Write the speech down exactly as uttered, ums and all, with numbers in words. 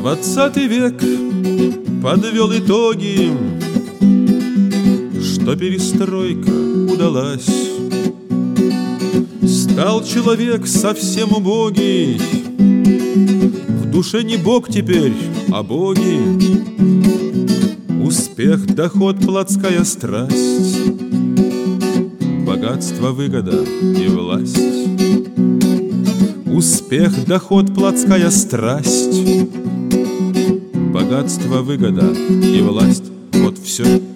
Двадцатый век подвел итоги, что перестройка удалась. Стал человек совсем убогий, в душе не Бог теперь, а боги. Успех, доход, плотская страсть, богатство, выгода и власть. Успех, доход, плотская страсть, богатство, выгода и власть. Вот все.